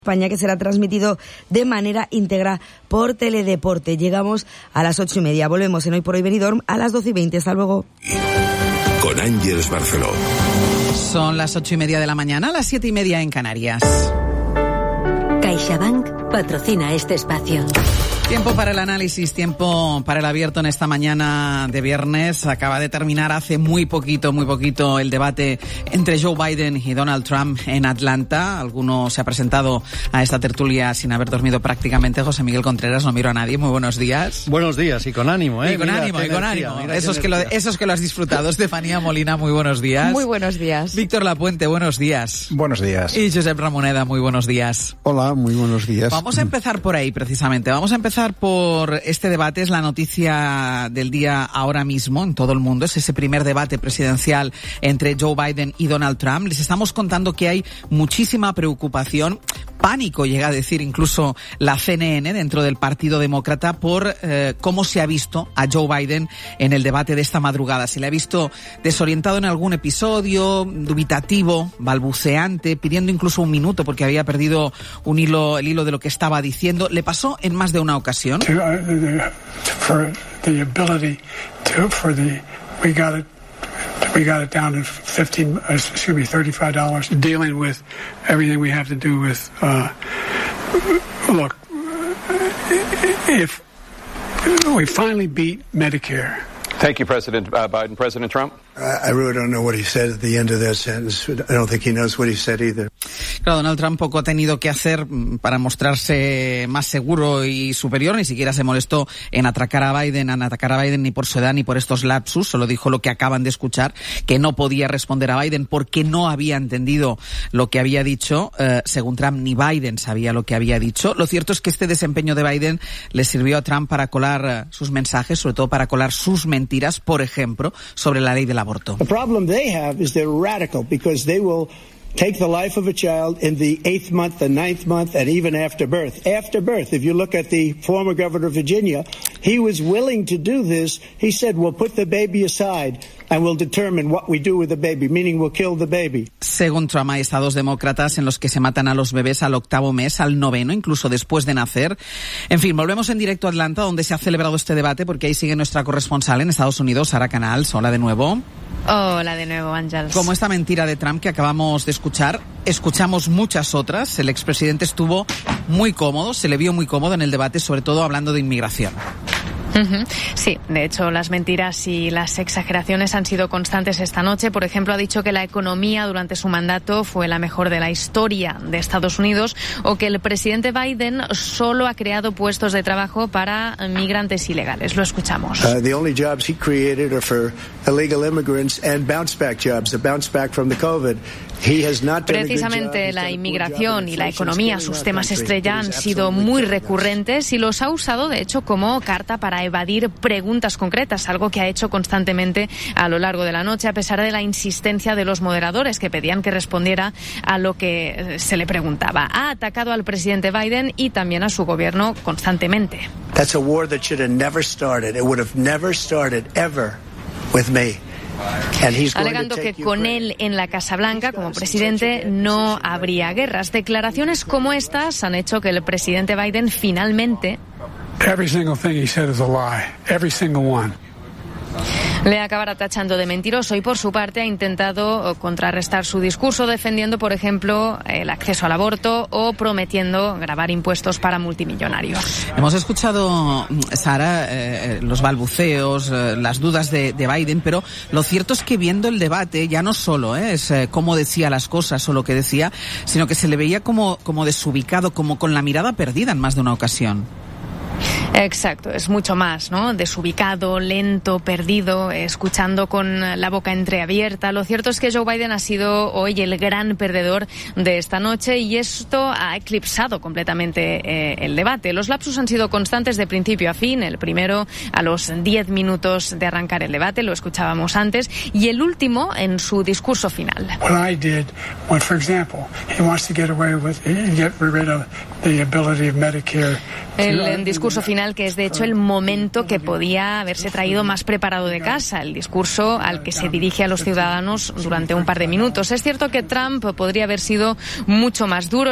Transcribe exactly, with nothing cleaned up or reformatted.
España, que será transmitido de manera íntegra por Teledeporte. Llegamos a las ocho y media. Volvemos en Hoy por Hoy Benidorm a las doce y veinte. Hasta luego. Con Ángeles Barceló. Son las ocho y media de la mañana, las siete y media en Canarias. CaixaBank patrocina este espacio. Tiempo para el análisis, tiempo para el abierto en esta mañana de viernes. Acaba de terminar hace muy poquito, muy poquito el debate entre Joe Biden y Donald Trump en Atlanta. Alguno se ha presentado a esta tertulia sin haber dormido prácticamente. José Miguel Contreras, no miro a nadie. Muy buenos días. Buenos días y con ánimo, ¿eh? Y con mira, ánimo, y con energía, ánimo. mira, Esos que, lo, esos que lo has disfrutado. Estefanía Molina, muy buenos días. Muy buenos días. Víctor Lapuente, buenos días. Buenos días. Y Josep Ramoneda, muy buenos días. Hola, muy buenos días. Vamos a empezar por ahí, precisamente. Vamos a empezar por este debate. Es la noticia del día ahora mismo en todo el mundo. Es ese primer debate presidencial entre Joe Biden y Donald Trump. Les estamos contando que hay muchísima preocupación, pánico, llega a decir incluso la C N N dentro del Partido Demócrata, por eh, cómo se ha visto a Joe Biden en el debate de esta madrugada. Se le ha visto desorientado en algún episodio, dubitativo, balbuceante, pidiendo incluso un minuto porque había perdido un hilo, el hilo de lo que estaba diciendo. Le pasó en más de una ocasión. To, uh, for the ability to, for the, we got it, we got it down to fifteen, uh, excuse me, thirty-five dollars. Dealing with everything we have to do with, uh, look, if we finally beat Medicare. Thank you, President uh, Biden. President Trump? I really don't know what he said at the end of that sentence. I don't think he knows what he said either. Claro, Donald Trump poco ha tenido que hacer para mostrarse más seguro y superior. Ni siquiera se molestó en atracar a Biden, en atacar a Biden ni por su edad ni por estos lapsus. Solo dijo lo que acaban de escuchar, que no podía responder a Biden porque no había entendido lo que había dicho. Eh, según Trump, ni Biden sabía lo que había dicho. Lo cierto es que este desempeño de Biden le sirvió a Trump para colar eh, sus mensajes, sobre todo para colar sus mentiras, por ejemplo, sobre la ley del aborto. The problem they have is they're radical because they will take the life of a child in the eighth month, the ninth month, and even after birth. After birth, if you look at the former governor of Virginia, he was willing to do this. He said, we'll put the baby aside and we'll determine what we do with the baby, meaning we'll kill the baby. Según Trump, hay estados demócratas en los que se matan a los bebés al octavo mes, al noveno, incluso después de nacer. En fin, volvemos en directo a Atlanta, donde se ha celebrado este debate, porque ahí sigue nuestra corresponsal en Estados Unidos, Sara Canals. Hola de nuevo. Hola de nuevo, Ángels. Como esta mentira de Trump que acabamos de escuchar, escuchamos muchas otras. El expresidente estuvo muy cómodo, se le vio muy cómodo en el debate, sobre todo hablando de inmigración. Uh-huh. Sí, de hecho las mentiras y las exageraciones han sido constantes esta noche. Por ejemplo, ha dicho que la economía durante su mandato fue la mejor de la historia de Estados Unidos, o que el presidente Biden solo ha creado puestos de trabajo para migrantes ilegales. Lo escuchamos. Uh, the only jobs he created are for illegal immigrants and bounce back jobs, the bounce back from the COVID. Precisamente la inmigración y la economía, sus temas estrella, han sido muy recurrentes y los ha usado, de hecho, como carta para evadir preguntas concretas, algo que ha hecho constantemente a lo largo de la noche, a pesar de la insistencia de los moderadores que pedían que respondiera a lo que se le preguntaba. Ha atacado al presidente Biden y también a su gobierno constantemente. That's a war that should have never started. It would have never started ever with me. Alegando que con él en la Casa Blanca como presidente no habría guerras. Declaraciones como estas han hecho que el presidente Biden finalmente Every single thing he said is a lie. Every single one. le acabará tachando de mentiroso, y por su parte ha intentado contrarrestar su discurso defendiendo, por ejemplo, el acceso al aborto o prometiendo gravar impuestos para multimillonarios. Hemos escuchado, Sara, eh, los balbuceos, eh, las dudas de, de Biden, pero lo cierto es que viendo el debate ya no solo eh, es eh, cómo decía las cosas o lo que decía, sino que se le veía como, como desubicado, como con la mirada perdida en más de una ocasión. Exacto, es mucho más, ¿no? Desubicado, lento, perdido, escuchando con la boca entreabierta. Lo cierto es que Joe Biden ha sido hoy el gran perdedor de esta noche, y esto ha eclipsado completamente eh, el debate. Los lapsus han sido constantes de principio a fin. El primero a los diez minutos de arrancar el debate, lo escuchábamos antes, y el último en su discurso final. What I did, when, for example, he wants to get away with, get rid of the ability of Medicare. El, el discurso final, que es de hecho el momento que podía haberse traído más preparado de casa, el discurso al que se dirige a los ciudadanos durante un par de minutos. Es cierto que Trump podría haber sido mucho más duro.